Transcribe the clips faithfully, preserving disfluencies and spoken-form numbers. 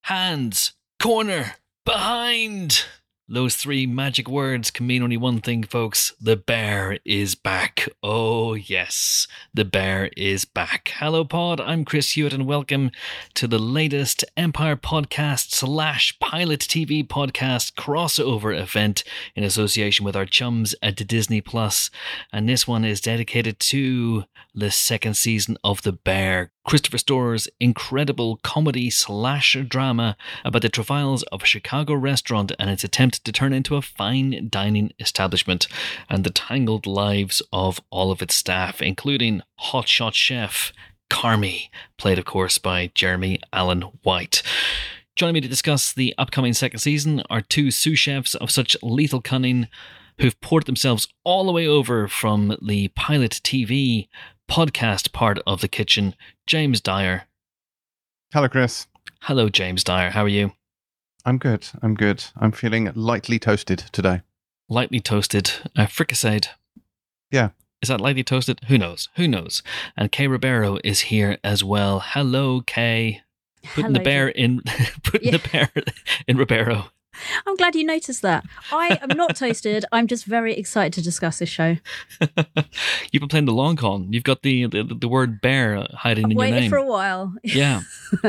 hands, corner, behind. Those three magic words can mean only one thing, folks. The bear is back. Oh, yes, the bear is back. Hello, pod. I'm Chris Hewitt, and welcome to the latest Empire podcast slash Pilot T V podcast crossover event in association with our chums at Disney Plus. And this one is dedicated to the second season of The Bear, Christopher Store's incredible comedy slash drama about the travails of a Chicago restaurant and its attempt to turn into a fine dining establishment, and the tangled lives of all of its staff, including hotshot chef Carmy, played of course by Jeremy Allen White. Joining me to discuss the upcoming second season are two sous chefs of such lethal cunning who've poured themselves all the way over from the Pilot T V podcast part of the kitchen. James Dyer. Hello, Chris. Hello, James Dyer. How are you? I'm good. I'm good. I'm feeling lightly toasted today. Lightly toasted. Uh, fricasseed. Yeah. Is that lightly toasted? Who knows? Who knows? And Kay Ribeiro is here as well. Hello, Kay. Putting Hello, the bear in putting yeah. the bear in Ribeiro. I'm glad you noticed that. I am not toasted. I'm just very excited to discuss this show. You've been playing the long con. You've got the the, the word bear hiding I've in your waited name. for a while. Yeah.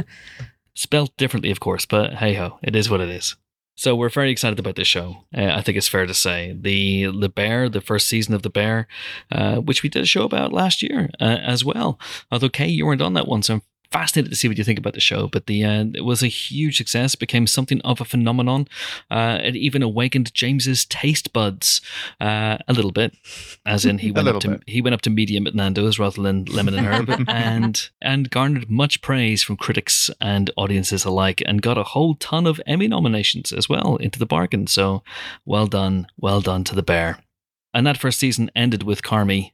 Spelt differently, of course, but hey-ho, it is what it is. So we're very excited about this show. Uh, I think it's fair to say. The The Bear, the first season of The Bear, uh, which we did a show about last year uh, as well. Although, Kay, you weren't on that one, so I'm fascinated to see what you think about the show. But the uh, it was a huge success, became something of a phenomenon. Uh, it even awakened James's taste buds uh, a little bit, as in he went up to bit. he went up to medium at Nando's rather than lemon and herb, and and garnered much praise from critics and audiences alike, and got a whole ton of Emmy nominations as well into the bargain. So well done, well done to The Bear. And that first season ended with Carmy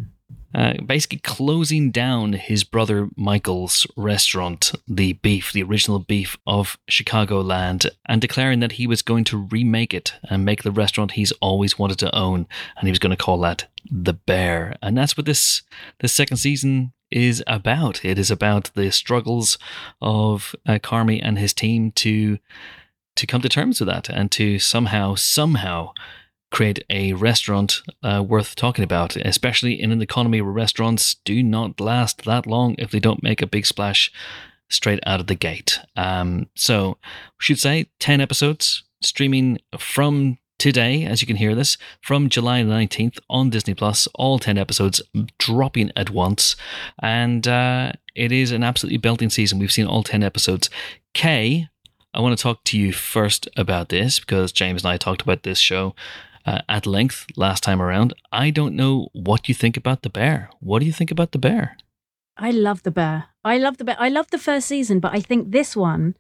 Uh, basically closing down his brother Michael's restaurant, the Beef, the original Beef of Chicagoland, and declaring that he was going to remake it and make the restaurant he's always wanted to own, and he was going to call that The Bear. And that's what this this second season is about. It is about the struggles of uh, Carmy and his team to to come to terms with that and to somehow, somehow create a restaurant uh, worth talking about, especially in an economy where restaurants do not last that long if they don't make a big splash straight out of the gate. Um, so we should say ten episodes streaming from today, as you can hear this, from July nineteenth on Disney Plus, all ten episodes dropping at once. And uh, it is an absolutely belting season. We've seen all ten episodes. Kay, I want to talk to you first about this because James and I talked about this show Uh, at length last time around. I don't know what you think about The Bear. What do you think about The Bear? I love The Bear. I love The Bear. I love the first season, but I think this one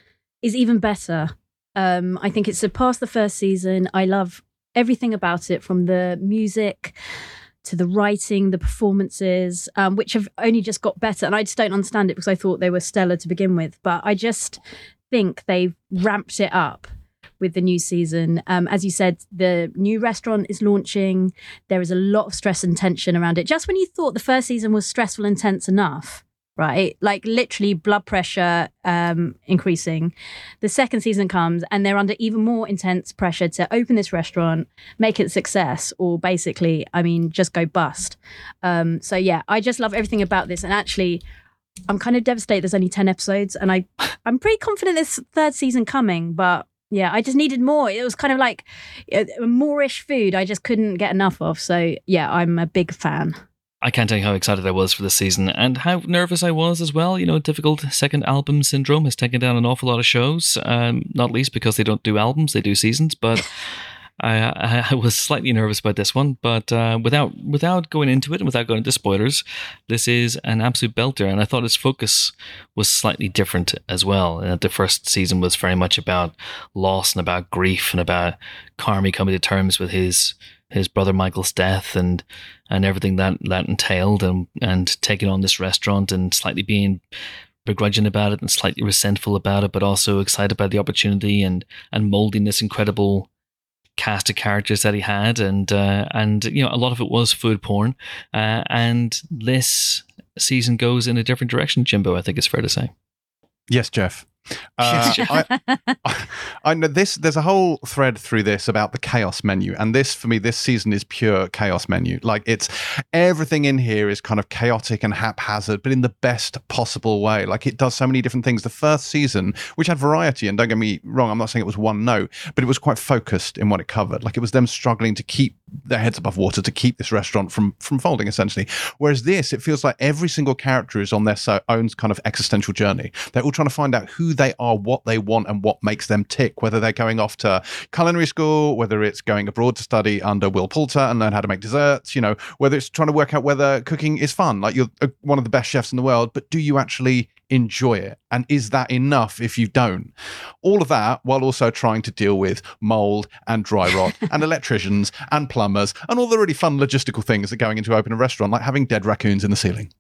is even better. Um, I think it surpassed the first season. I love everything about it, from the music to the writing, the performances, um, which have only just got better. And I just don't understand it because I thought they were stellar to begin with. But I just think they've ramped it up with the new season. Um, as you said, the new restaurant is launching. There is a lot of stress and tension around it. Just when you thought the first season was stressful and tense enough, right? Like literally blood pressure um, increasing. The second season comes and they're under even more intense pressure to open this restaurant, make it a success, or basically, I mean, just go bust. Um, so yeah, I just love everything about this. And actually, I'm kind of devastated there's only ten episodes, and I, I'm pretty confident this third season coming, but yeah, I just needed more. It was kind of like a Moorish food I just couldn't get enough of. So yeah, I'm a big fan. I can't tell you how excited I was for this season and how nervous I was as well. You know, difficult second album syndrome has taken down an awful lot of shows, um, not least because they don't do albums, they do seasons. But I, I was slightly nervous about this one. But uh, without without going into it and without going into spoilers, this is an absolute belter. And I thought its focus was slightly different as well. Uh, the first season was very much about loss and about grief and about Carmy coming to terms with his his brother Michael's death and and everything that that entailed, and and taking on this restaurant and slightly being begrudging about it and slightly resentful about it, but also excited about the opportunity and and molding this incredible cast of characters that he had, and uh, and you know, a lot of it was food porn, uh, and this season goes in a different direction, Jimbo, I think it's fair to say. Yes, Jeff. Uh, I, I, I know this. There's a whole thread through this about the chaos menu, and this for me, this season is pure chaos menu. Like it's everything in here is kind of chaotic and haphazard, but in the best possible way. Like it does so many different things. The first season, which had variety, and don't get me wrong, I'm not saying it was one note, but it was quite focused in what it covered. Like it was them struggling to keep their heads above water, to keep this restaurant from from folding, essentially. Whereas this, it feels like every single character is on their so, own kind of existential journey. They're all trying to find out who they are, what they want, and what makes them tick, whether they're going off to culinary school, whether it's going abroad to study under Will Poulter and learn how to make desserts, you know, whether it's trying to work out whether cooking is fun, like you're one of the best chefs in the world, but do you actually enjoy it? And is that enough if you don't? All of that while also trying to deal with mold and dry rot and electricians and plumbers and all the really fun logistical things that going into open a restaurant, like having dead raccoons in the ceiling.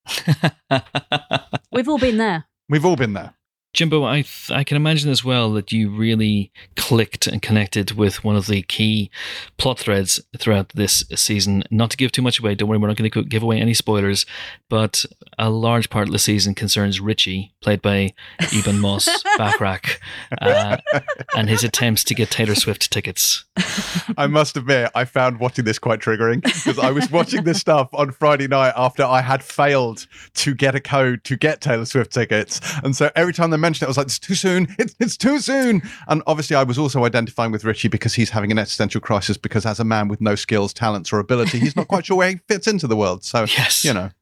We've all been there. We've all been there. Jimbo, I th- I can imagine as well that you really clicked and connected with one of the key plot threads throughout this season. Not to give too much away, don't worry, we're not going to give away any spoilers, but a large part of the season concerns Richie, played by Eben Moss Bachrach, uh, and his attempts to get Taylor Swift tickets. I must admit, I found watching this quite triggering, because I was watching this stuff on Friday night after I had failed to get a code to get Taylor Swift tickets. And so every time they mentioned it, I was like, it's too soon. It's, it's too soon. And obviously I was also identifying with Richie because he's having an existential crisis, because as a man with no skills, talents, or ability, he's not quite sure where he fits into the world. So, yes. you know.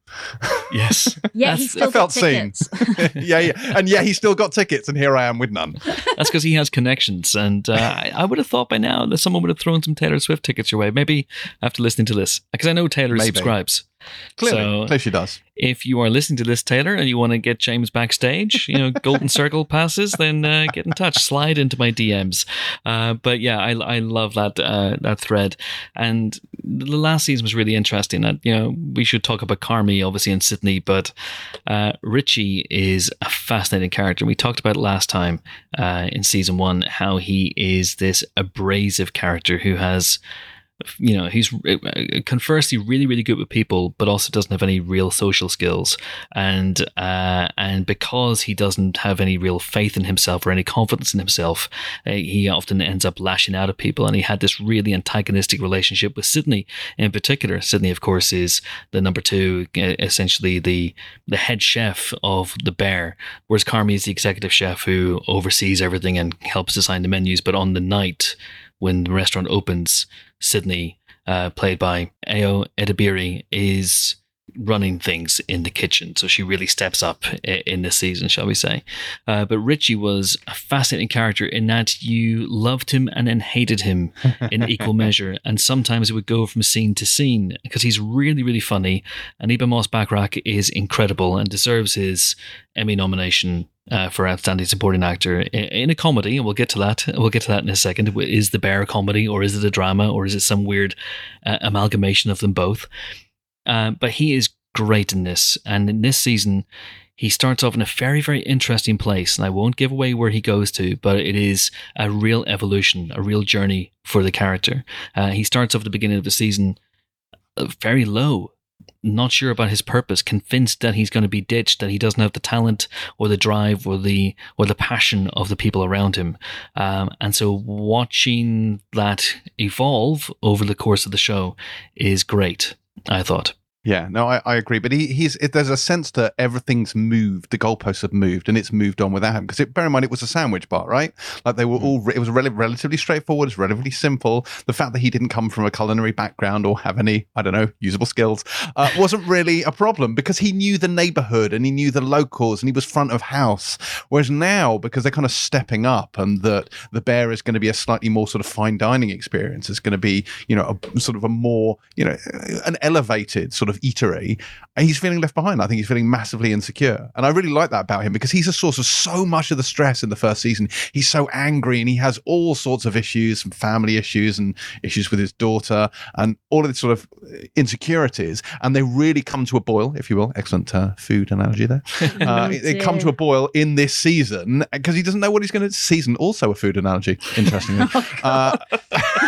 Yes. Yeah, he's still I felt got tickets. seen. yeah, yeah. And yeah, he's still got tickets, and here I am with none. That's because he has connections. And uh, I, I would have thought by now that someone would have thrown some Taylor Swift tickets your way. Maybe after listening to this. Because I know Taylor Maybe. subscribes. Clearly, So, clearly she does. If you are listening to this, Taylor, and you want to get James backstage, you know, Golden Circle passes, then uh, get in touch. Slide into my D Ms. Uh, but yeah, I, I love that uh, that thread. And the last season was really interesting. That, you know, we should talk about Carmy, obviously, in Sydney, but uh, Richie is a fascinating character. We talked about it last time uh, in season one, how he is this abrasive character who has, you know, he's conversely really, really good with people, but also doesn't have any real social skills. And uh, and because he doesn't have any real faith in himself or any confidence in himself, uh, he often ends up lashing out at people. And he had this really antagonistic relationship with Sydney in particular. Sydney, of course, is the number two, essentially the the head chef of the Bear, whereas Carmy is the executive chef who oversees everything and helps design the menus. But on the night when the restaurant opens, Sydney, uh, played by Ayo Edebiri, is running things in the kitchen. So she really steps up in this season, shall we say. Uh, but Richie was a fascinating character in that you loved him and then hated him in equal measure. And sometimes it would go from scene to scene because he's really, really funny. And Eben Moss Bachrach is incredible and deserves his Emmy nomination Uh, for Outstanding Supporting Actor in, in a comedy, and we'll get to that. We'll get to that in a second. Is The Bear a comedy, or is it a drama, or is it some weird uh, amalgamation of them both? Uh, but he is great in this, and in this season, he starts off in a very, very interesting place, and I won't give away where he goes to, but it is a real evolution, a real journey for the character. Uh, he starts off at the beginning of the season uh, very low, not sure about his purpose, convinced that he's going to be ditched, that he doesn't have the talent or the drive or the or the passion of the people around him. Um, and so watching that evolve over the course of the show is great, I thought. Yeah, no, I, I agree. But he, he's it, there's a sense that everything's moved, the goalposts have moved, and it's moved on without him. Because bear in mind, it was a sandwich bar, right? Like they were all, it was rel- relatively straightforward, it's relatively simple. The fact that he didn't come from a culinary background or have any, I don't know, usable skills, uh, wasn't really a problem because he knew the neighborhood and he knew the locals and he was front of house. Whereas now, because they're kind of stepping up and that the Bear is going to be a slightly more sort of fine dining experience, it's going to be, you know, a sort of a more, you know, an elevated sort of eatery, and he's feeling left behind. I think he's feeling massively insecure, and I really like that about him because he's a source of so much of the stress in the first season. He's so angry and he has all sorts of issues, some family issues and issues with his daughter and all of these sort of insecurities, and they really come to a boil, if you will. Excellent uh, food analogy there. Uh, Oh, they come to a boil in this season because he doesn't know what he's going to season. Also a food analogy, interestingly. Oh, uh,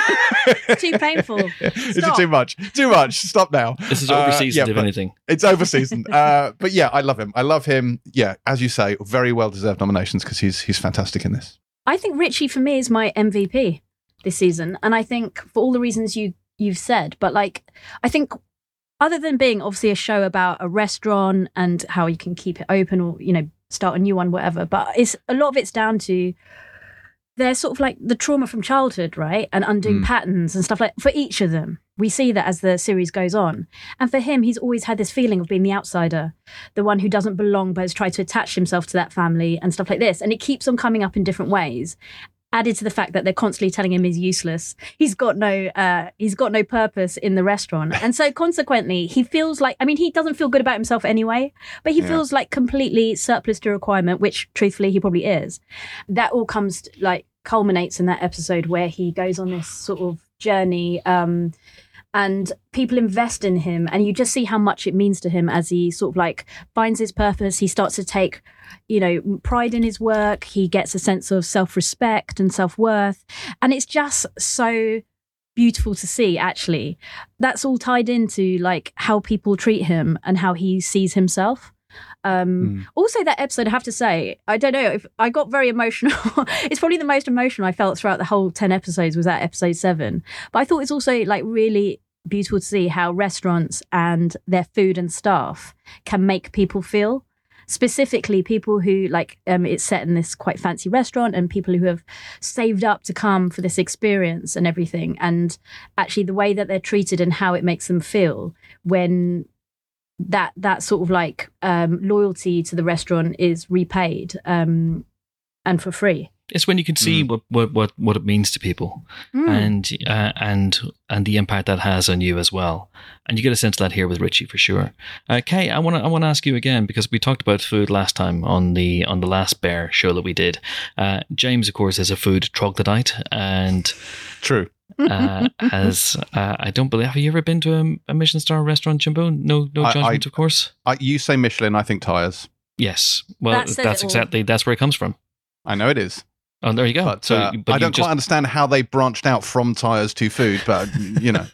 It's too painful. Is it too much? Too much. Stop now. This is overseasoned, uh, yeah, if anything. It's overseasoned. uh, but yeah, I love him. I love him. Yeah, as you say, very well deserved nominations because he's he's fantastic in this. I think Richie for me is my M V P this season, and I think for all the reasons you you've said. But like, I think other than being obviously a show about a restaurant and how you can keep it open or you know start a new one, whatever. But it's a lot of it's down to they're sort of like the trauma from childhood, right? And undoing mm. patterns and stuff like for each of them. We see that as the series goes on. And for him, he's always had this feeling of being the outsider, the one who doesn't belong, but has tried to attach himself to that family and stuff like this. And it keeps on coming up in different ways. Added to the fact that they're constantly telling him he's useless. He's got no uh, he's got no purpose in the restaurant. And so consequently, he feels like, I mean, he doesn't feel good about himself anyway, but he yeah. feels like completely surplus to requirement, which truthfully he probably is. That all comes to, like culminates in that episode where he goes on this sort of journey um, and people invest in him and you just see how much it means to him as he sort of like finds his purpose. He starts to take you know, pride in his work. He gets a sense of self-respect and self-worth. And it's just so beautiful to see, actually. That's all tied into like how people treat him and how he sees himself. Um, mm. Also, that episode, I have to say, I don't know if I got very emotional. It's probably the most emotional I felt throughout the whole ten episodes was that episode seven. But I thought it's also like really beautiful to see how restaurants and their food and staff can make people feel. Specifically, people who like um, it's set in this quite fancy restaurant and people who have saved up to come for this experience and everything. And actually the way that they're treated and how it makes them feel when that that sort of like um, loyalty to the restaurant is repaid um, and for free. It's when you can see mm. what, what, what, what it means to people mm. and uh, and and the impact that has on you as well. And you get a sense of that here with Richie for sure. Uh, Kay, I want to I want to ask you again because we talked about food last time on the on the last Bear show that we did. Uh, James, of course, is a food troglodyte and true. uh, as uh, I don't believe. Have you ever been to a, a Michelin star restaurant, Jimbo? No, no judgment, I, I, of course. I, you say Michelin, I think tires. Yes, well, that that's exactly that's where it comes from. I know it is. Oh, there you go. But, so, uh, but I don't just, quite understand how they branched out from tires to food, but you know,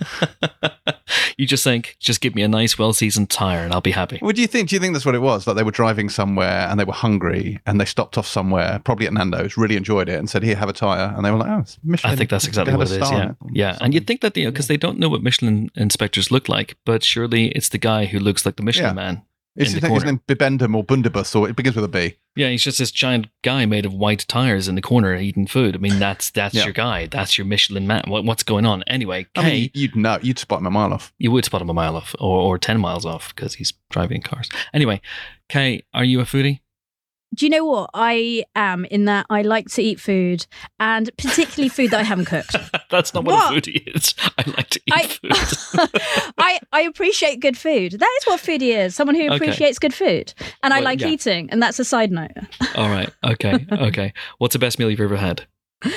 you just think, just give me a nice, well-seasoned tire, and I'll be happy. What do you think? Do you think that's what it was? Like they were driving somewhere and they were hungry, and they stopped off somewhere, probably at Nando's, really enjoyed it, and said, "Here, have a tire." And they were like, "Oh, it's Michelin." I think that's exactly what it is. Yeah, yeah. And you'd think that you know, because they don't know what Michelin inspectors look like, but surely it's the guy who looks like the Michelin yeah. man. Is his, his name Bibendum or Bundibus, or it begins with a B? Yeah, he's just this giant guy made of white tires in the corner eating food. I mean, that's that's yeah. your guy. That's your Michelin man. What, what's going on? Anyway, Kay, I mean, you'd know. You'd spot him a mile off. You would spot him a mile off, or, or ten miles off, because he's driving cars. Anyway, Kay, are you a foodie? Do you know what? I am in that I like to eat food, and particularly food that I haven't cooked. That's not what, what a foodie is. I like to eat I, food. I, I appreciate good food. That is what foodie is. Someone who appreciates okay. good food. And well, I like yeah. eating, and that's a side note. All right. Okay. Okay. What's the best meal you've ever had?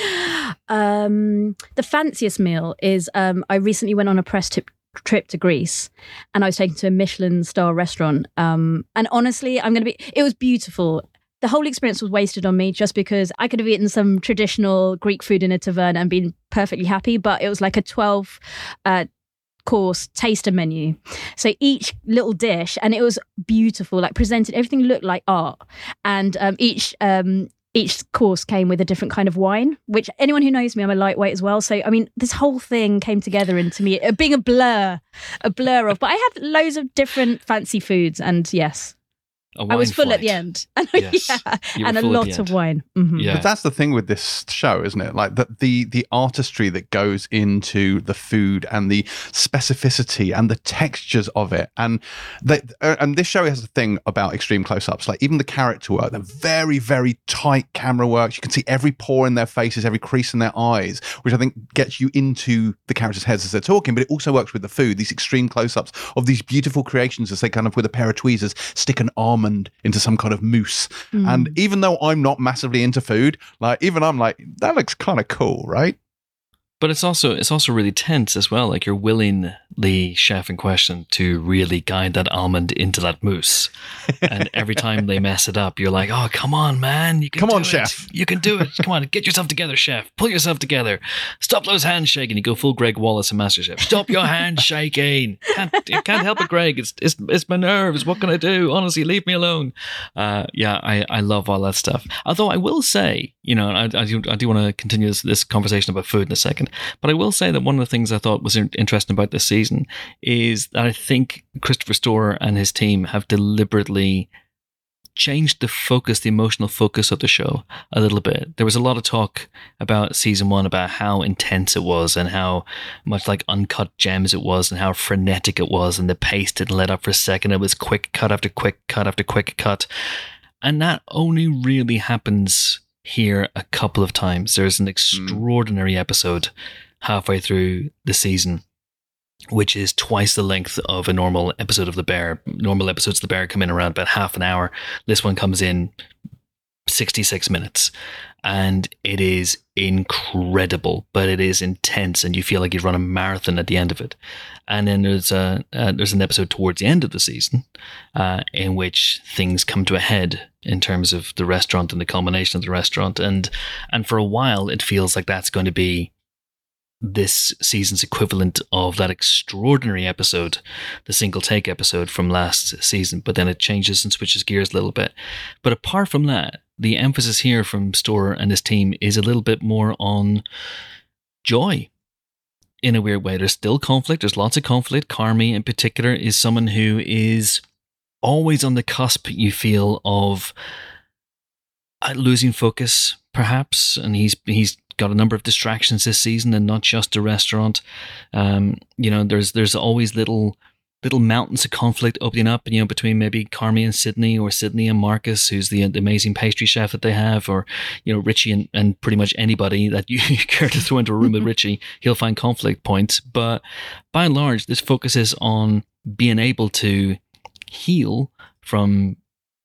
Um, the fanciest meal is um, I recently went on a press trip trip to Greece and I was taken to a Michelin star restaurant. Um, and honestly, I'm going to be, it was beautiful. The whole experience was wasted on me just because I could have eaten some traditional Greek food in a taverna and been perfectly happy, but it was like a twelve uh, course taster menu. So each little dish, and it was beautiful, like presented, everything looked like art. And um, each um, each course came with a different kind of wine, which anyone who knows me, I'm a lightweight as well. So, I mean, this whole thing came together into me, uh, being a blur, a blur of, but I had loads of different fancy foods and yes. I was full flight. At the end. Yes, yeah, and a lot of wine. Mm-hmm. Yeah. But that's the thing with this show, isn't it? Like the, the the artistry that goes into the food and the specificity and the textures of it. And they, uh, and this show has a thing about extreme close-ups. Like even the character work, the very, very tight camera work. You can see every pore in their faces, every crease in their eyes, which I think gets you into the characters' heads as they're talking. But it also works with the food, these extreme close-ups of these beautiful creations as they kind of, with a pair of tweezers, stick an almond into some kind of mousse. Mm. And even though I'm not massively into food, like even I'm like, that looks kind of cool, right? But it's also it's also really tense as well. Like you're willing the chef in question to really guide that almond into that mousse, and every time they mess it up, you're like, "Oh, come on, man! You can come do on, it. chef! You can do it! Come on, get yourself together, chef! Pull yourself together! Stop those hands shaking!" You go full Greg Wallace and MasterChef. Stop your hands shaking! Can't can't help it, Greg. It's it's it's my nerves. What can I do? Honestly, leave me alone. Uh, yeah, I, I love all that stuff. Although I will say, you know, I I do, I do want to continue this, this conversation about food in a second. But I will say that one of the things I thought was interesting about this season is that I think Christopher Storer and his team have deliberately changed the focus, the emotional focus of the show a little bit. There was a lot of talk about season one about how intense it was and how much like Uncut Gems it was and how frenetic it was, and the pace didn't let up for a second. It was quick cut after quick cut after quick cut. And that only really happens here a couple of times. There's an extraordinary mm. episode halfway through the season, which is twice the length of a normal episode of The Bear. Normal episodes of The Bear come in around about half an hour. This one comes in sixty-six minutes, and it is incredible, but it is intense, and you feel like you've run a marathon at the end of it. And then there's a uh, there's an episode towards the end of the season uh, in which things come to a head in terms of the restaurant and the culmination of the restaurant, and and for a while it feels like that's going to be this season's equivalent of that extraordinary episode, the single take episode from last season, but then it changes and switches gears a little bit. But apart from that, the emphasis here from Storer and his team is a little bit more on joy in a weird way. There's still conflict. There's lots of conflict. Carmy in particular is someone who is always on the cusp, you feel, of losing focus, perhaps, and he's he's got a number of distractions this season, and not just a restaurant. Um, you know, there's there's always little little mountains of conflict opening up, you know, between maybe Carmy and Sydney, or Sydney and Marcus, who's the, the amazing pastry chef that they have, or, you know, Richie and, and pretty much anybody that you care to throw into a room with Richie, he'll find conflict points. But by and large, this focuses on being able to heal from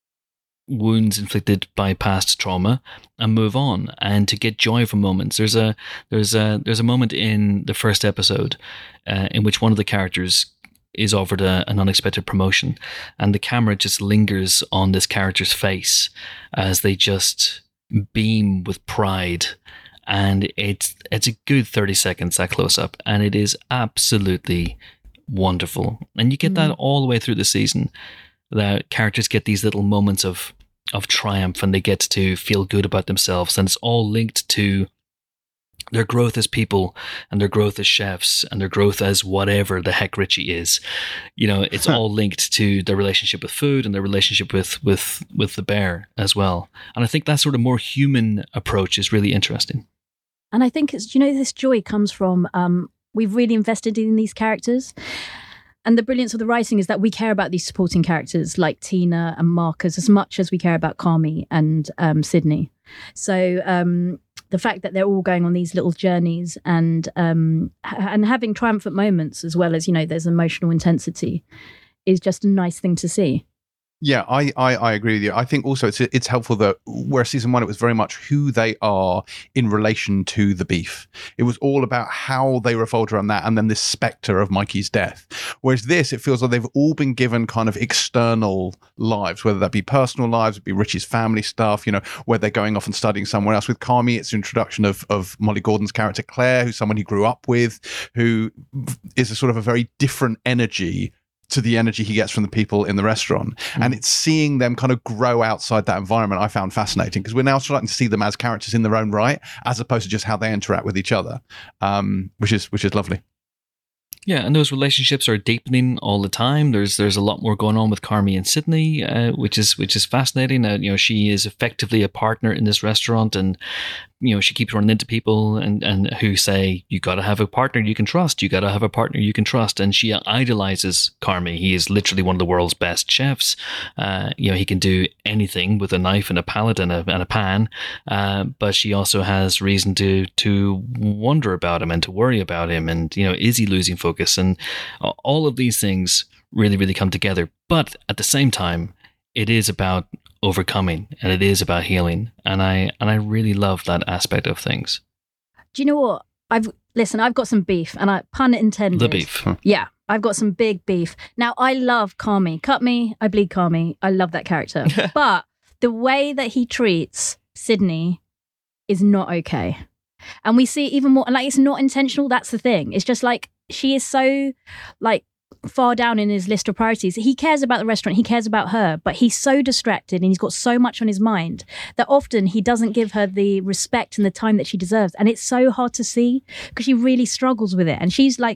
wounds inflicted by past trauma and move on, and to get joy from moments. There's a there's a there's a moment in the first episode uh, in which one of the characters is offered a, an unexpected promotion, and the camera just lingers on this character's face as they just beam with pride, and it's it's a good thirty seconds, that close up, and it is absolutely wonderful. And you get mm. that all the way through the season. The characters get these little moments of of triumph, and they get to feel good about themselves, and it's all linked to their growth as people, and their growth as chefs, and their growth as whatever the heck Richie is. You know, it's all linked to their relationship with food and their relationship with with with the bear as well. And I think that sort of more human approach is really interesting. And I think it's, you know, this joy comes from um, we've really invested in these characters. And the brilliance of the writing is that we care about these supporting characters like Tina and Marcus as much as we care about Carmy and um, Sydney. So um, the fact that they're all going on these little journeys and um, and having triumphant moments, as well as, you know, there's emotional intensity, is just a nice thing to see. Yeah, I, I, I agree with you. I think also it's it's helpful that where season one, it was very much who they are in relation to the beef. It was all about how they revolved around that, and then this spectre of Mikey's death. Whereas this, it feels like they've all been given kind of external lives, whether that be personal lives, it'd be Richie's family stuff, you know, where they're going off and studying somewhere else. With Carmy, it's the introduction of, of Molly Gordon's character Claire, who's someone he grew up with, who is a sort of a very different energy to the energy he gets from the people in the restaurant. Mm. And it's seeing them kind of grow outside that environment I found fascinating, because we're now starting to see them as characters in their own right, as opposed to just how they interact with each other, um, which is which is lovely. Yeah, and those relationships are deepening all the time. There's there's a lot more going on with Carmy and Sydney, uh, which is which is fascinating. Uh, you know, she is effectively a partner in this restaurant, and you know, she keeps running into people and, and who say, you got to have a partner you can trust. You got to have a partner you can trust. And she idolizes Carmy. He is literally one of the world's best chefs. Uh, you know, he can do anything with a knife and a palette and a, and a pan. Uh, but she also has reason to, to wonder about him and to worry about him. And, you know, is he losing focus? And all of these things really, really come together. But at the same time, it is about overcoming, and it is about healing, and I and I really love that aspect of things. Do you know what? I've listen, I've got some beef, and I pun intended. The beef. Yeah, I've got some big beef. Now, I love Carmy. Cut me, I bleed Carmy. I love that character. But the way that he treats Sydney is not okay. And we see even more, like, it's not intentional. That's the thing. It's just like, she is so, like, far down in his list of priorities. He cares about the restaurant, he cares about her, but he's so distracted and he's got so much on his mind that often he doesn't give her the respect and the time that she deserves. And it's so hard to see because she really struggles with it. And she's like,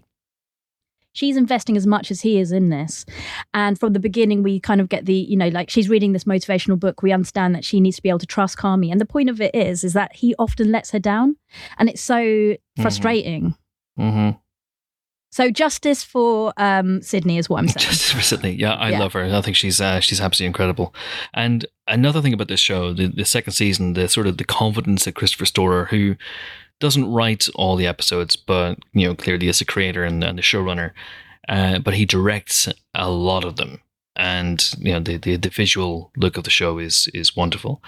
she's investing as much as he is in this. And from the beginning, we kind of get the, you know, like, she's reading this motivational book. We understand that she needs to be able to trust Carmy. And the point of it is, is that he often lets her down. And it's so frustrating. Mm-hmm. So justice for um, Sydney is what I'm saying. Justice for Sydney. Yeah, I Yeah. love her. I think she's uh, she's absolutely incredible. And another thing about this show, the, the second season, the sort of the confidence that Christopher Storer, who doesn't write all the episodes, but, you know, clearly is a creator and, and the showrunner, uh, but he directs a lot of them. And, you know, the, the the visual look of the show is is wonderful.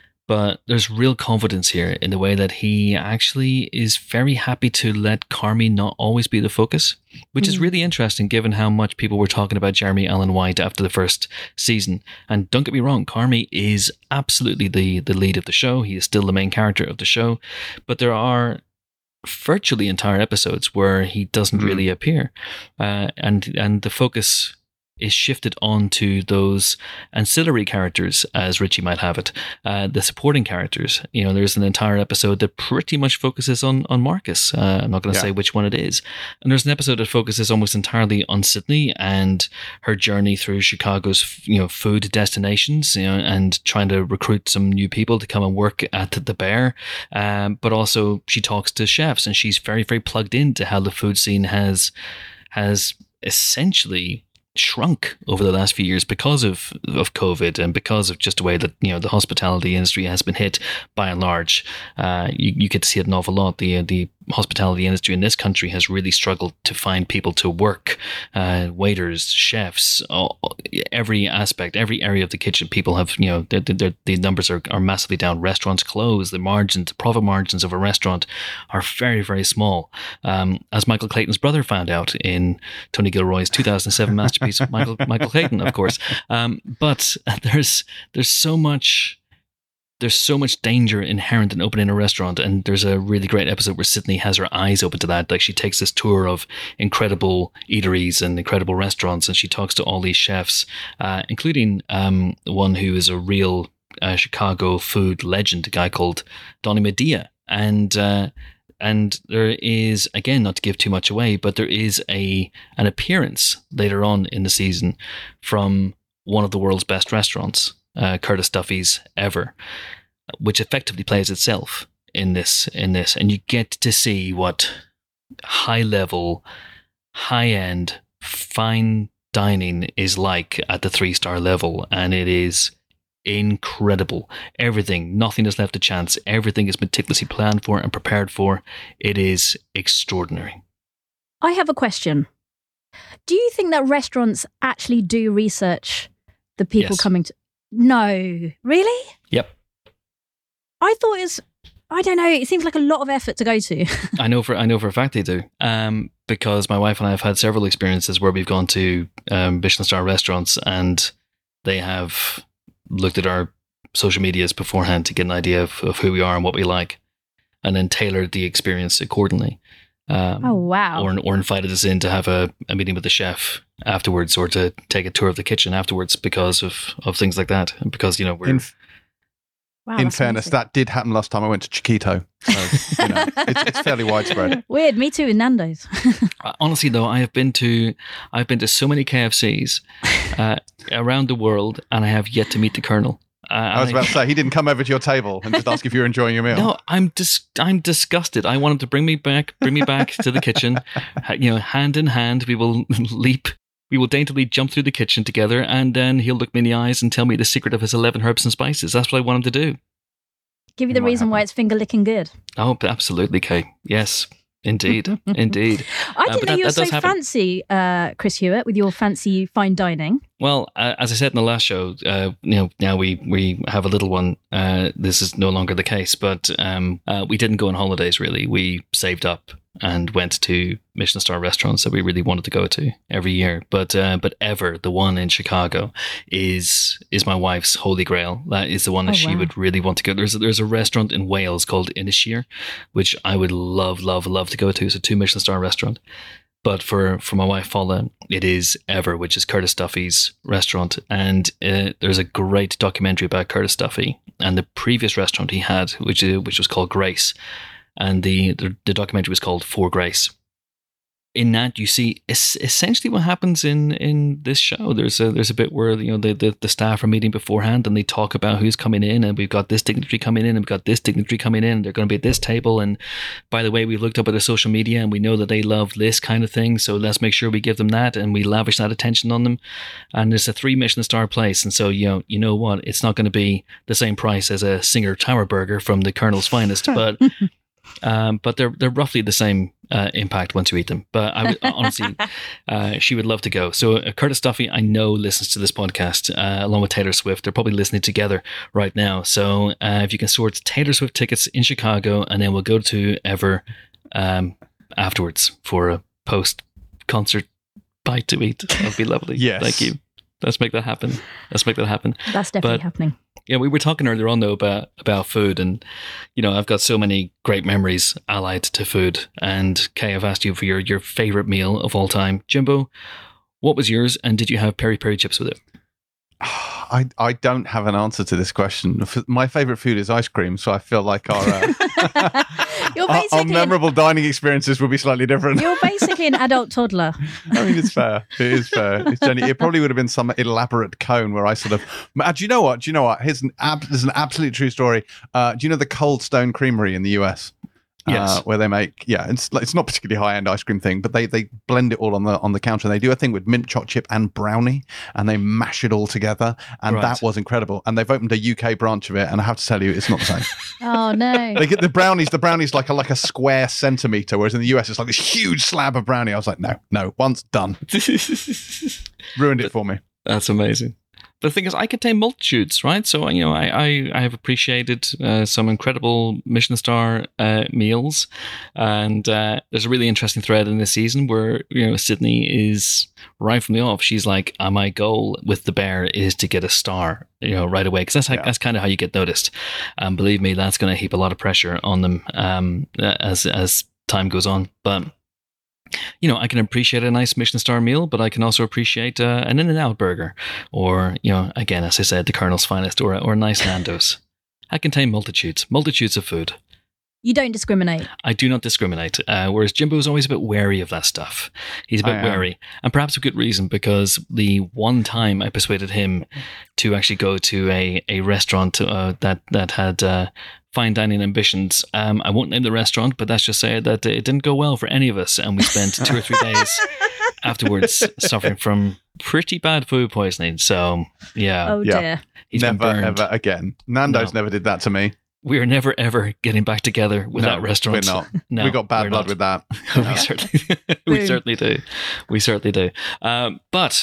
But there's real confidence here in the way that he actually is very happy to let Carmy not always be the focus, which is really interesting given how much people were talking about Jeremy Allen White after the first season. And don't get me wrong, Carmy is absolutely the, the lead of the show. He is still the main character of the show. But there are virtually entire episodes where he doesn't mm. really appear. Uh, and, and the focus is shifted onto those ancillary characters, as Richie might have it, uh, the supporting characters. You know, there's an entire episode that pretty much focuses on on Marcus. Uh, I'm not going to yeah. say which one it is. And there's an episode that focuses almost entirely on Sydney and her journey through Chicago's, you know, food destinations, you know, and trying to recruit some new people to come and work at the Bear. Um, but also she talks to chefs, and she's very, very plugged into how the food scene has has essentially shrunk over the last few years because of of COVID and because of just the way that, you know, the hospitality industry has been hit by and large. Uh, you, you get to see it an awful lot. The the hospitality industry in this country has really struggled to find people to work, uh, waiters, chefs, all, every aspect, every area of the kitchen. People have, you know, they're, they're, the numbers are, are massively down. Restaurants close. The margins, the profit margins of a restaurant are very, very small. Um, as Michael Clayton's brother found out in Tony Gilroy's two thousand seven masterpiece, Michael Michael Clayton, of course. Um, but there's there's so much. There's so much danger inherent in opening a restaurant, and there's a really great episode where Sydney has her eyes open to that. Like, she takes this tour of incredible eateries and incredible restaurants, and she talks to all these chefs, uh, including um, one who is a real uh, Chicago food legend, a guy called Donnie Medea. And uh, and there is, again, not to give too much away, but there is a an appearance later on in the season from one of the world's best restaurants, Uh, Curtis Duffy's Ever, which effectively plays itself in this in this, and you get to see what high level, high end, fine dining is like at the three star level, and it is incredible. Everything, nothing is left to chance. Everything is meticulously planned for and prepared for. It is extraordinary. I have a question. Do you think that restaurants actually do research the people Yes. coming to? No, really? Yep. I thought it's, I don't know, it seems like a lot of effort to go to. I know for I know for a fact they do, um, because my wife and I have had several experiences where we've gone to um, Michelin star restaurants, and they have looked at our social medias beforehand to get an idea of, of who we are and what we like, and then tailored the experience accordingly. Um, Oh, wow. Or or invited us in to have a, a meeting with the chef afterwards, or to take a tour of the kitchen afterwards, because of, of things like that, and because, you know, we're. In, Wow, in that's fairness, amazing. that did happen last time I went to Chiquito. So, you know, it's, it's fairly widespread. Weird, me too, in Nando's. Honestly, though, I have been to I've been to so many K F Cs uh, around the world, and I have yet to meet the Colonel. Uh, I was about to say, he didn't come over to your table and just ask if you're enjoying your meal. No, I'm dis- I'm disgusted. I want him to bring me back, bring me back to the kitchen. Ha- You know, hand in hand, we will leap. We will daintily jump through the kitchen together, and then he'll look me in the eyes and tell me the secret of his eleven herbs and spices. That's what I want him to do. Give you the Might reason why happen. it's finger licking good. Oh, absolutely, Kay. Yes, indeed, indeed. I Uh, didn't but know that- you were that so does happen. fancy, uh, Chris Hewitt, with your fancy fine dining. Well, uh, as I said in the last show, uh, you know, now we, we have a little one. Uh, this is no longer the case, but um, uh, we didn't go on holidays, really. We saved up and went to Michelin star restaurants that we really wanted to go to every year. But uh, but Ever, the one in Chicago, is is my wife's holy grail. That is the one that Oh, she wow. would really want to go. There's, there's a restaurant in Wales called Inisheer, which I would love, love, love to go to. It's a two Michelin star restaurant. But for, for my wife, Fala, it is Ever, which is Curtis Duffy's restaurant. And uh, there's a great documentary about Curtis Duffy and the previous restaurant he had, which uh, which was called Grace. And the, the, the documentary was called For Grace. In that, you see es- essentially what happens in, in this show. There's a there's a bit where you know the, the, the staff are meeting beforehand and they talk about who's coming in, and we've got this dignitary coming in, and we've got this dignitary coming in. And they're going to be at this table, and by the way, we've looked up at their social media and we know that they love this kind of thing. So let's make sure we give them that and we lavish that attention on them. And it's a three Michelin star place, and so you know you know what, it's not going to be the same price as a Singer Tower burger from the Colonel's Finest, but. Um, but they're they're roughly the same uh, impact once you eat them. But I would, honestly, uh, she would love to go. So uh, Curtis Duffy, I know, listens to this podcast uh, along with Taylor Swift. They're probably listening together right now. So uh, if you can sort Taylor Swift tickets in Chicago, and then we'll go to Ever um, afterwards for a post concert bite to eat. That'd be lovely. Yes. Thank you. Let's make that happen. Let's make that happen. That's definitely But- happening. Yeah, we were talking earlier on though about about food, and you know I've got so many great memories allied to food. And Kay, I've asked you for your your favorite meal of all time. Jimbo, what was yours, and did you have peri peri chips with it? I, I don't have an answer to this question. F- My favorite food is ice cream, so I feel like our, uh, You're our, our basically an, memorable dining experiences will be slightly different. you're basically an adult toddler. I mean, it's fair. It is fair. It's Jenny. It probably would have been some elaborate cone where I sort of. Uh, do you know what? Do you know what? Here's an ab- There's an absolutely true story. Uh, do you know the Cold Stone Creamery in the U S? Yes. Uh, where they make, yeah, it's like- it's not particularly high end ice cream thing, but they they blend it all on the on the counter. And they do a thing with mint chocolate chip and brownie, and they mash it all together, and Right. that was incredible. And they've opened a U K branch of it, and I have to tell you, it's not the same. Oh no. They get the brownies. The brownies like a like a square centimeter, whereas in the U S it's like this huge slab of brownie. I was like, no, no, once done, ruined it for me. That's amazing. But the thing is, I contain multitudes, right? So, you know, I I, I have appreciated uh, some incredible Michelin star uh, meals. And uh, there's a really interesting thread in this season where, you know, Sydney is right from the off. She's like, uh, my goal with the bear is to get a star, you know, right away. Because that's, how, Yeah. that's kind of how you get noticed. And believe me, that's going to heap a lot of pressure on them um, as as time goes on. But you know, I can appreciate a nice Michelin star meal, but I can also appreciate uh, an In-N-Out burger, or you know, again, as I said, the Colonel's Finest, or or a nice Nando's. I contain multitudes, multitudes of food. You don't discriminate. I do not discriminate. Uh, whereas Jimbo is always a bit wary of that stuff. He's a bit I am. wary, and perhaps with good reason, because the one time I persuaded him to actually go to a a restaurant uh, that that had. Uh, fine dining ambitions. Um, I won't name the restaurant, but let's just say that it didn't go well for any of us, and we spent two or three days afterwards suffering from pretty bad food poisoning. So, yeah, Oh Yeah. dear. he's been Never burned. ever again. Nando's No. never did that to me. We are never ever getting back together with No, that restaurant. We're not. No, we got bad we're blood not. with that. we certainly, we Boom. certainly do. We certainly do. Um, but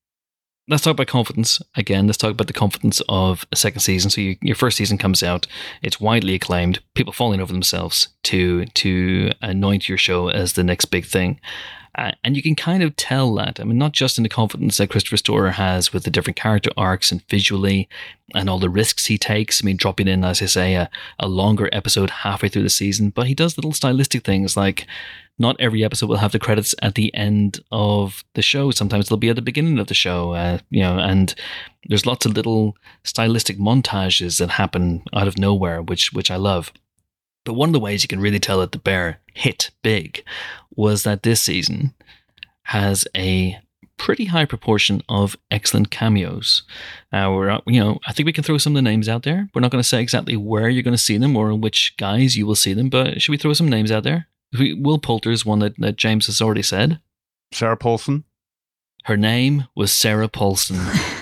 let's talk about confidence again. Let's talk about the confidence of a second season. So you, your first season comes out, it's widely acclaimed. People falling over themselves to to anoint your show as the next big thing. Uh, and you can kind of tell that. I mean, not just in the confidence that Christopher Storer has with the different character arcs and visually and all the risks he takes. I mean, dropping in, as I say, a, a longer episode halfway through the season, but he does little stylistic things like not every episode will have the credits at the end of the show. Sometimes they'll be at the beginning of the show, uh, you know, and there's lots of little stylistic montages that happen out of nowhere, which which I love. But one of the ways you can really tell that The Bear hit big was that this season has a pretty high proportion of excellent cameos. Uh, we're, you know, I think we can throw some of the names out there. We're not going to say exactly where you're going to see them or which guys you will see them, but should we throw some names out there? We- Will Poulter is one that, that James has already said. Sarah Paulson. Her name was Sarah Paulson.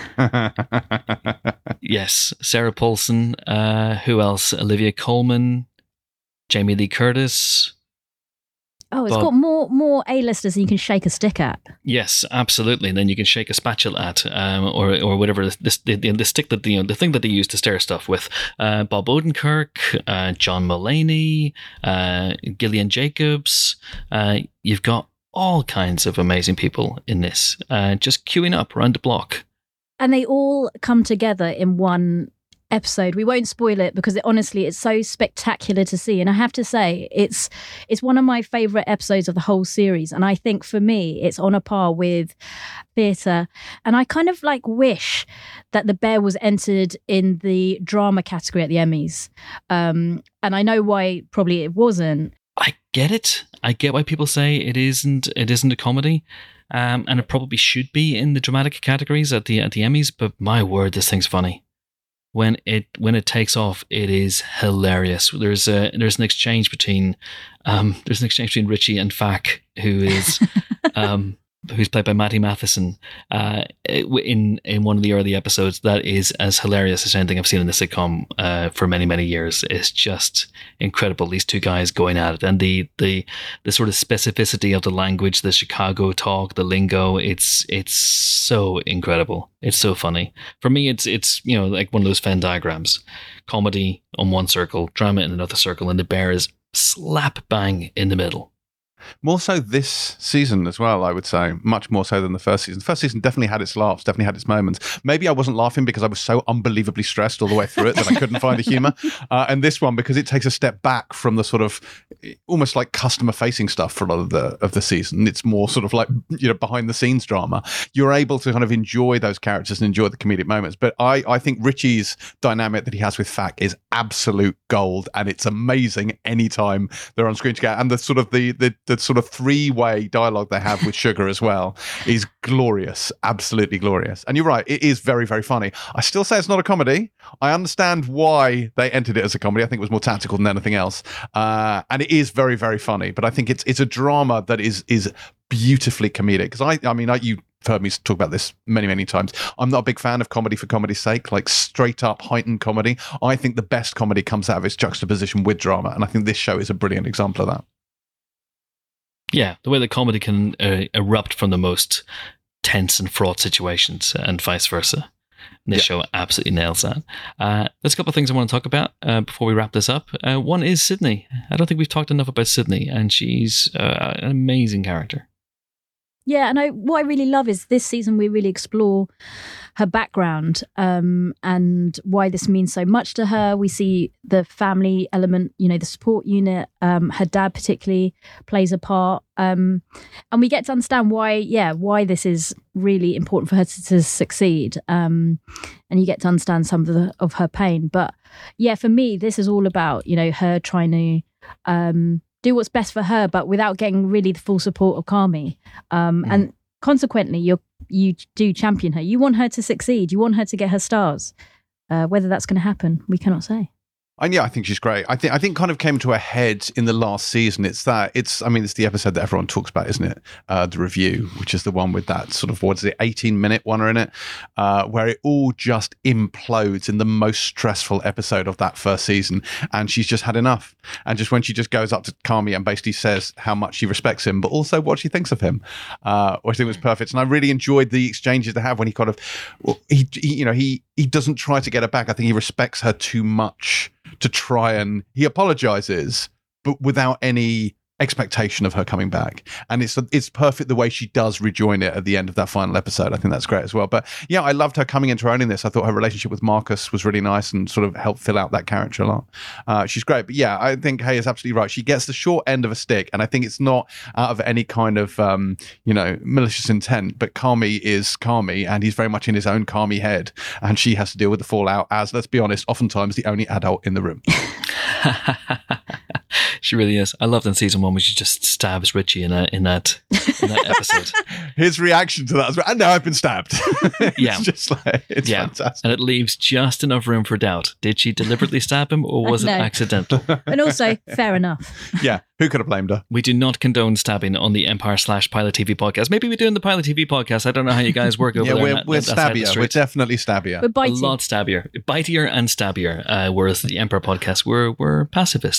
Yes, Sarah Paulson. Uh, who else? Olivia Colman, Jamie Lee Curtis. Oh, it's But- got more more A-listers than you can shake a stick at. Yes, absolutely. And then you can shake a spatula at, um, or or whatever this, the, the the stick that the you know, the thing that they use to stir stuff with. Uh, Bob Odenkirk, uh, John Mulaney, uh, Gillian Jacobs. Uh, you've got all kinds of amazing people in this, uh, just queuing up around the block. And they all come together in one episode. We won't spoil it because it, honestly it's so spectacular to see, and I have to say it's it's one of my favorite episodes of the whole series, and I think for me it's on a par with theatre. And I kind of like wish that The Bear was entered in the drama category at the Emmys, um and I know why probably it wasn't. I get it. I get why people say it isn't. It isn't a comedy, um, and it probably should be in the dramatic categories at the at the Emmys. But my word, this thing's funny. When it when it takes off, it is hilarious. There's a there's an exchange between um, there's an exchange between Richie and Fack, who is um, who's played by Matty Matheson, uh, in in one of the early episodes. That is as hilarious as anything I've seen in the sitcom uh, for many many years. It's just incredible. These two guys going at it, and the the the sort of specificity of the language, the Chicago talk, the lingo. It's it's so incredible. It's so funny. For me, it's it's you know like one of those Venn diagrams: comedy on one circle, drama in another circle, and The Bear is slap bang in the middle. More so this season as well, I would say. Much more so than the first season. The first season definitely had its laughs, definitely had its moments. Maybe I wasn't laughing because I was so unbelievably stressed all the way through it that I couldn't find the humour. Uh, and this one, because it takes a step back from the sort of almost like customer-facing stuff for a lot of the of the season. It's more sort of like, you know, behind-the-scenes drama. You're able to kind of enjoy those characters and enjoy the comedic moments. But I, I think Richie's dynamic that he has with Fack is absolute gold, and it's amazing anytime they're on screen together. And the sort of the the, the sort of three-way dialogue they have with Sugar as well is glorious, absolutely glorious. And you're right, it is very, very funny. I still say it's not a comedy. I understand why they entered it as a comedy. I think it was more tactical than anything else. Uh, and it is very, very funny. But I think it's it's a drama that is is beautifully comedic. Because I, I mean, I, you heard me talk about this many, many times. I'm not a big fan of comedy for comedy's sake, like straight up heightened comedy. I think the best comedy comes out of its juxtaposition with drama. And I think this show is a brilliant example of that. Yeah, the way that comedy can uh, erupt from the most tense and fraught situations and vice versa. And this yeah. show absolutely nails that. Uh, there's a couple of things I want to talk about uh, before we wrap this up. Uh, one is Sydney. I don't think we've talked enough about Sydney, and she's uh, an amazing character. Yeah, and I, what I really love is this season we really explore her background um, and why this means so much to her. We see the family element, you know, the support unit. Um, her dad particularly plays a part. Um, and we get to understand why, yeah, why this is really important for her to, to succeed. Um, and you get to understand some of, the, of her pain. But yeah, for me, this is all about, you know, her trying to... Um, do what's best for her, but without getting really the full support of Carmy. Um, mm. And consequently, you you do champion her. You want her to succeed. You want her to get her stars. Uh, whether that's going to happen, we cannot say. And yeah, I think she's great. I think I think kind of came to a head in the last season. It's that it's I mean it's the episode that everyone talks about, isn't it? Uh, the review, which is the one with that sort of what's it, eighteen minute one in it, uh, where it all just implodes in the most stressful episode of that first season, and she's just had enough. And just when she just goes up to Carmy and basically says how much she respects him, but also what she thinks of him, uh, which I think was perfect. And I really enjoyed the exchanges they have when he kind of well, he, he you know he he doesn't try to get her back. I think he respects her too much to try and he apologizes, but without any expectation of her coming back. And it's it's perfect the way she does rejoin it at the end of that final episode. I think that's great as well. But yeah, I loved her coming into her own in this. I thought her relationship with Marcus was really nice and sort of helped fill out that character a lot. Uh, she's great. But yeah, I think Hay is absolutely right. She gets the short end of a stick, and I think it's not out of any kind of um, you know malicious intent, but Carmy is Carmy, and he's very much in his own Carmy head, and she has to deal with the fallout as, let's be honest, oftentimes the only adult in the room. She really is. I loved in season one when she just stabs Richie in a, in that in that episode. His reaction to that as well. And now I've been stabbed. It's yeah, just like it's yeah. fantastic, and it leaves just enough room for doubt. Did she deliberately stab him, or was no. it accidental? And also, fair enough. Yeah, who could have blamed her? We do not condone stabbing on the Empire slash Pilot T V podcast. Maybe we do in the Pilot T V podcast. I don't know how you guys work over yeah, there. We're, that, we're that, stabbier. We're definitely stabbier. We're bitey. A lot stabbier, bitier and stabbier. Uh, whereas the Empire podcast, we're we're pacifists.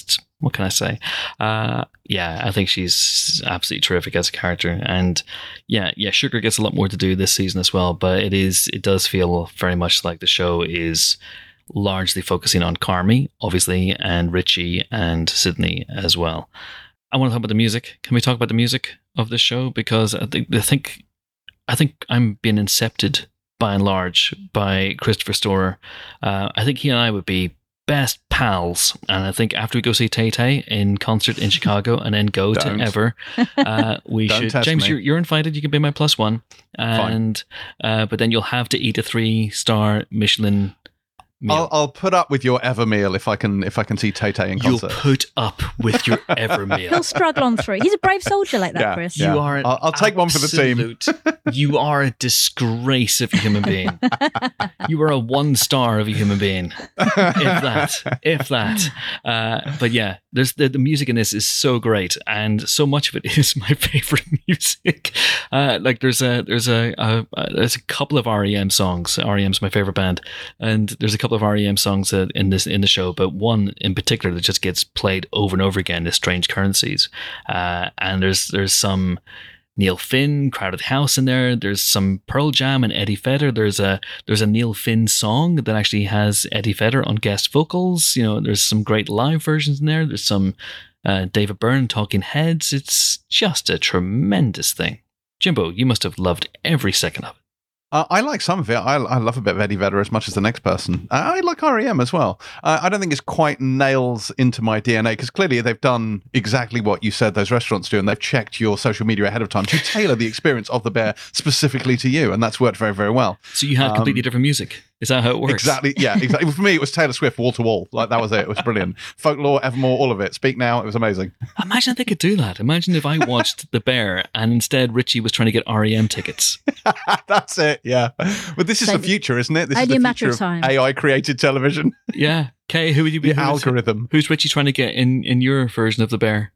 what can I say? Uh, yeah, I think she's absolutely terrific as a character, and yeah, yeah, Sugar gets a lot more to do this season as well. But it is, it does feel very much like the show is largely focusing on Carmy, obviously, and Richie and Sydney as well. I want to talk about the music. Can we talk about the music of this show? Because I think I think I think I'm being incepted by and large by Christopher Storer. Uh, I think he and I would be best pals, and I think after we go see Tay Tay in concert in Chicago and then go Don't. to Ever, uh, we Don't should. test James, me. you're, you're invited. You can be my plus one, and uh, but then you'll have to eat a three star Michelin meal. I'll, I'll put up with your Ever meal if I can if I can see Tay Tay in You'll concert. put up with your Ever meal. He'll struggle on through. He's a brave soldier like that, Yeah, Chris. yeah. You are. An I'll- I'll take one for the team. absolute- You are a disgrace of a human being. You are a one star of a human being, if that, if that. Uh, but yeah, there's the, the music in this is so great, and so much of it is my favorite music. Uh, like there's a there's a, a, a there's a couple of R E M songs. R E M's my favorite band, and there's a couple of R E M songs that in this in the show, but one in particular that just gets played over and over again is "Strange Currencies," uh, and there's there's some Neil Finn, Crowded House in there. There's some Pearl Jam and Eddie Vedder. There's a there's a Neil Finn song that actually has Eddie Vedder on guest vocals. You know, there's some great live versions in there. There's some uh, David Byrne Talking Heads. It's just a tremendous thing. Jimbo, you must have loved every second of it. Uh, I like some of it. I, I love a bit of Eddie Vedder as much as the next person. Uh, I like R E M as well. Uh, I don't think it's quite nails into my D N A because clearly they've done exactly what you said those restaurants do, and they've checked your social media ahead of time to tailor the experience of the bear specifically to you, and that's worked very, very well. So you had Um, completely different music. Is that how it works? Exactly. Yeah, exactly. For me, it was Taylor Swift wall to wall. Like that was it. It was brilliant. Folklore, Evermore, all of it. Speak Now. It was amazing. Imagine if they could do that. Imagine if I watched The Bear and instead Richie was trying to get R E M tickets. That's it. Yeah. But this is So the future, isn't it? This is only the a matter future of of time. A I created television. Yeah. Kay, who would you be? The who's- algorithm. Who's Richie trying to get in, in your version of The Bear?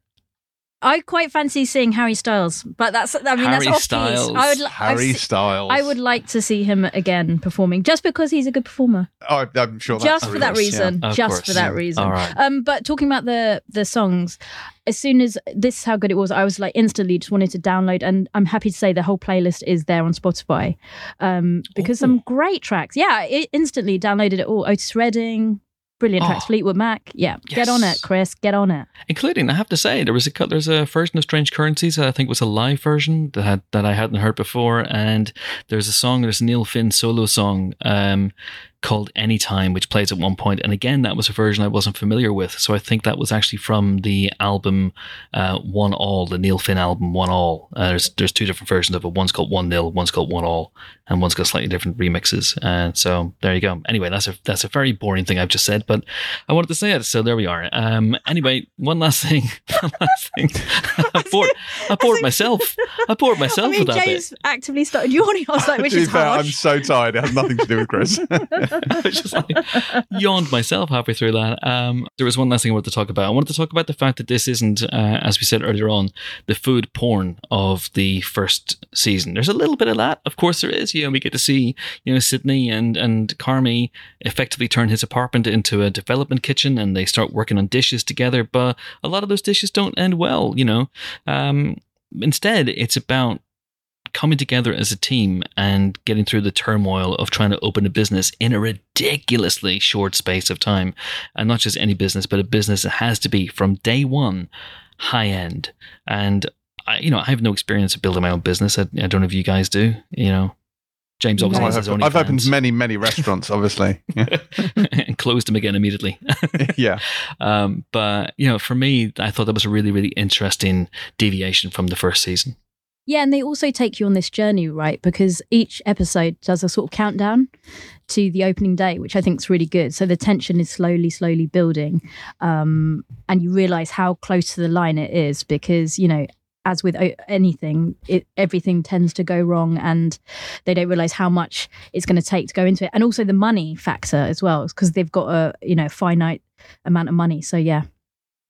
I quite fancy seeing Harry Styles, but that's I mean Harry that's off Styles. piece. I would li- I've Harry se- Styles. I would like to see him again performing, just because he's a good performer. Oh, I'm sure that's Just the for that reason. reason. Of Just course, for that yeah. reason. All right. Um, but talking about the the songs, as soon as this is how good it was, I was like instantly just wanted to download, and I'm happy to say the whole playlist is there on Spotify, um, because Ooh. some great tracks. Yeah, it instantly downloaded it all. Otis Redding, brilliant tracks. Oh. Fleetwood Mac. Yeah, get on Yes. it, Chris. Get on it. Including, I have to say, there was a cut- there's a version of Strange Currencies that I think was a live version that had, that I hadn't heard before, and there's a song, there's a Neil Finn solo song um, called Anytime, which plays at one point, and again, that was a version I wasn't familiar with, so I think that was actually from the album uh, One All, the Neil Finn album One All. Uh, there's there's two different versions of it. One's called One Nil, one's called One All, and one's got slightly different remixes. Uh, so there you go. Anyway, that's a that's a very boring thing I've just said, but I wanted to say it, so there we are. Um, anyway, one last thing. One last thing. I bored, I bored myself. I bored myself I mean, with that James actively started yawning. I was like, which To be is fair, I'm harsh. so tired. It has nothing to do with Chris. bit. I was just like yawned myself halfway through that. Um, there was one last thing I wanted to talk about. I wanted to talk about the fact that this isn't, uh, as we said earlier on, the food porn of the first season. There's a little bit of that, of course there is. You know, we get to see, you know, Sydney and and Carmy effectively turn his apartment into a development kitchen, and they start working on dishes together. But a lot of those dishes don't end well. You know, um, instead it's about coming together as a team and getting through the turmoil of trying to open a business in a ridiculously short space of time. And not just any business, but a business that has to be from day one high end. And I, you know, I have no experience of building my own business. I, I don't know if you guys do, you know. James obviously No. has I've, his own I've opened many, many restaurants, obviously. Yeah. and closed them again immediately. yeah. Um, but, you know, for me, I thought that was a really, really interesting deviation from the first season. Yeah, and they also take you on this journey, right? Because each episode does a sort of countdown to the opening day, which I think is really good. So the tension is slowly, slowly building. Um, and you realize how close to the line it is because, you know, as with o- anything, it, everything tends to go wrong and they don't realize how much it's going to take to go into it. And also the money factor as well, because they've got a, you know, finite amount of money. So yeah.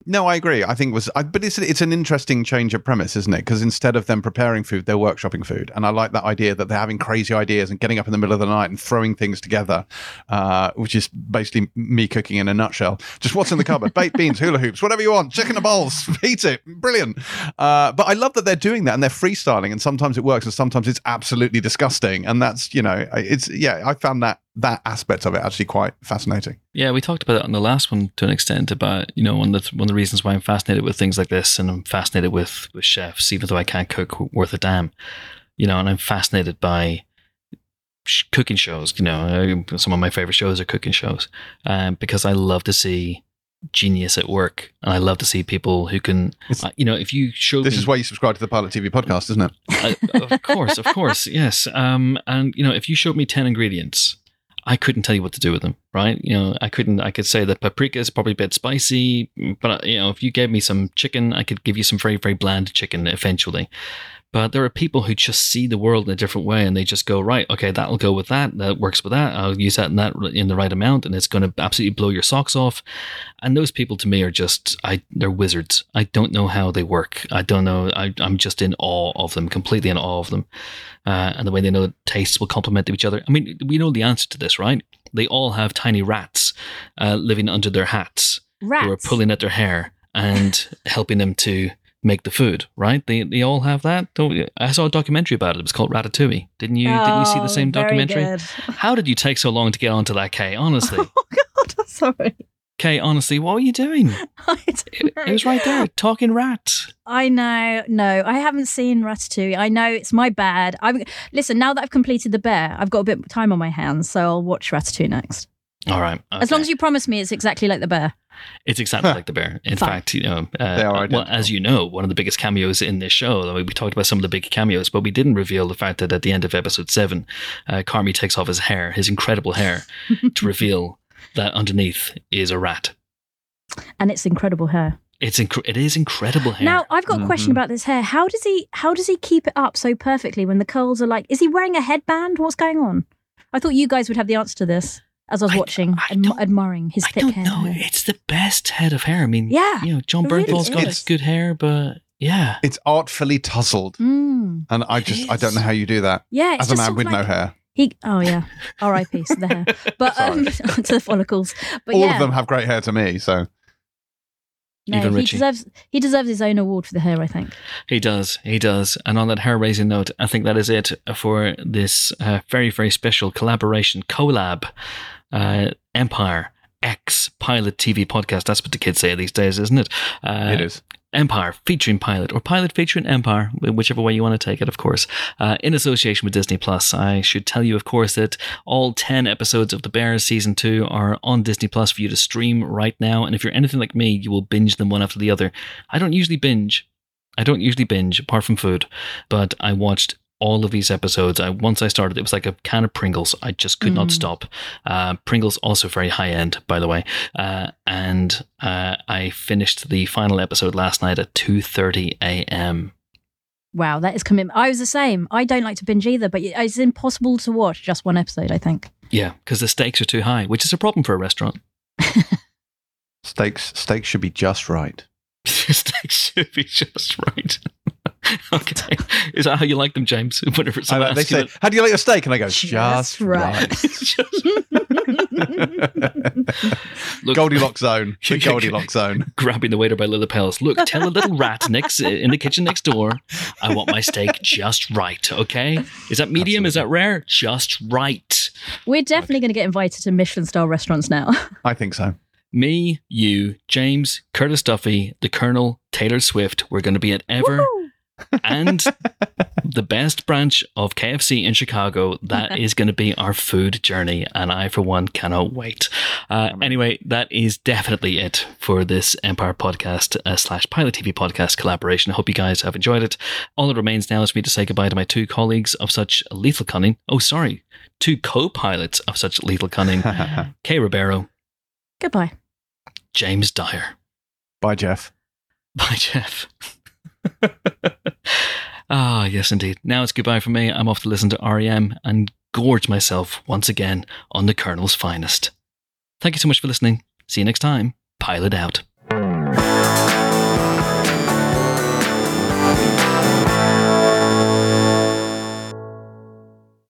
No, I agree. I think it was, I, but it's it's an interesting change of premise, isn't it? Because instead of them preparing food, they're workshopping food, and I like that idea that they're having crazy ideas and getting up in the middle of the night and throwing things together, uh, which is basically me cooking in a nutshell. Just what's in the cupboard: baked beans, hula hoops, whatever you want, chicken and bowls, eat it, brilliant. Uh, but I love that they're doing that and they're freestyling, and sometimes it works, and sometimes it's absolutely disgusting, and that's you know, it's yeah, I found that. that aspect of it actually quite fascinating. Yeah, we talked about it on the last one to an extent about, you know, one of the, one of the reasons why I'm fascinated with things like this, and I'm fascinated with, with chefs, even though I can't cook worth a damn, you know, and I'm fascinated by sh- cooking shows, you know, some of my favorite shows are cooking shows, um, because I love to see genius at work, and I love to see people who can, uh, you know, if you show This me, is why you subscribe to the Pilot T V podcast, isn't it? uh, of course, of course, yes. Um, and, you know, if you showed me ten ingredients, I couldn't tell you what to do with them, right? You know, I couldn't, I could say that paprika is probably a bit spicy, but, you know, if you gave me some chicken, I could give you some very, very bland chicken eventually. But there are people who just see the world in a different way, and they just go, right, okay, that'll go with that. That works with that. I'll use that in that in the right amount, and it's going to absolutely blow your socks off. And those people, to me, are just, I they're wizards. I don't know how they work. I don't know. I, I'm just in awe of them, completely in awe of them. Uh, and the way they know that tastes will complement each other. I mean, we know the answer to this, right? They all have tiny rats uh, living under their hats Rats. who are pulling at their hair and helping them to make the food, right? They they all have that. Don't we? I saw a documentary about it. It was called Ratatouille. Didn't you? Oh, didn't you see the same very documentary? good. How did you take so long to get onto that, Kay? Honestly, Oh God, I'm sorry. Kay. Honestly, what were you doing? I don't It, know. it was right there, talking rats. I know. No, I haven't seen Ratatouille. I know it's my bad. I'm listen. Now that I've completed the bear, I've got a bit of time on my hands, so I'll watch Ratatouille next. All right. As okay. long as you promise me it's exactly like the bear. It's exactly like the bear. In Fine. fact, you know, They are uh, well, identical. as you know, one of the biggest cameos in this show. I mean, we talked about some of the big cameos, but we didn't reveal the fact that at the end of episode seven, uh, Carmy takes off his hair, his incredible hair, to reveal that underneath is a rat. And it's incredible hair. It's inc- it is incredible hair. Now I've got a question Mhm. about this hair. How does he? How does he keep it up so perfectly when the curls are like? Is he wearing a headband? What's going on? I thought you guys would have the answer to this as I was I- watching, I adm- don't- admiring his I thick don't hair. know. It's the best head of hair. I mean, Yeah, you know, John it really Bernthal's got is. good hair, but yeah. It's artfully tousled, Mm. and I It just I is. don't know how you do that Yeah, it's as a just man sort of with no like- hair. He, oh yeah, R I P to the hair, but um, to the follicles. But All yeah, of them have great hair to me, so no, Even he Richie. deserves he deserves his own award for the hair. I think. He does. He does. And on that hair-raising note, I think that is it for this uh, very, very special collaboration, collab, uh, Empire X Pilot T V podcast. That's what the kids say these days, isn't it? Uh, it is. Empire featuring Pilot, or Pilot featuring Empire, whichever way you want to take it, of course, uh, in association with Disney Plus. I should tell you, of course, that all ten episodes of The Bears season two are on Disney Plus for you to stream right now. And if you're anything like me, you will binge them one after the other. I don't usually binge. I don't usually binge, apart from food, but I watched all of these episodes. I once I started, it was like a can of Pringles. I just could not Mm. stop. Uh, Pringles also very high end, by the way. Uh, and uh, I finished the final episode last night at two thirty a.m. Wow, that is commitment. I was the same. I don't like to binge either, but it's impossible to watch just one episode. I think. Yeah, because the stakes are too high, which is a problem for a restaurant. Steaks steaks should be just right. Stakes should be just right. Okay, is that how you like them, James? Whenever I someone know, they asks you say, "How do you like your steak?" And I go, Just "Just, right." that- Look, Goldilocks zone. The Goldilocks zone. grabbing the waiter by the lapels. Look, tell a little rat next in the kitchen next door, I want my steak just right. Okay, is that medium? Is that rare? Just right. We're definitely going to get invited to Michelin style restaurants now. I think so. Me, you, James, Curtis Duffy, the Colonel, Taylor Swift. We're going to be at Ever. Woohoo! And the best branch of K F C in Chicago. That is going to be our food journey, and I, for one, cannot wait. Uh, anyway, that is definitely it for this Empire podcast uh, slash Pilot T V podcast collaboration. I hope you guys have enjoyed it. All that remains now is for me to say goodbye to my two colleagues of such lethal cunning. Oh, sorry, two co-pilots of such lethal cunning. Kay Ribeiro, Goodbye. James Dyer. Bye, Jeff. Bye, Jeff. Ah, yes, indeed. Now it's goodbye from me. I'm off to listen to R E M and gorge myself once again on the Colonel's finest. Thank you so much for listening. See you next time. Pilot out.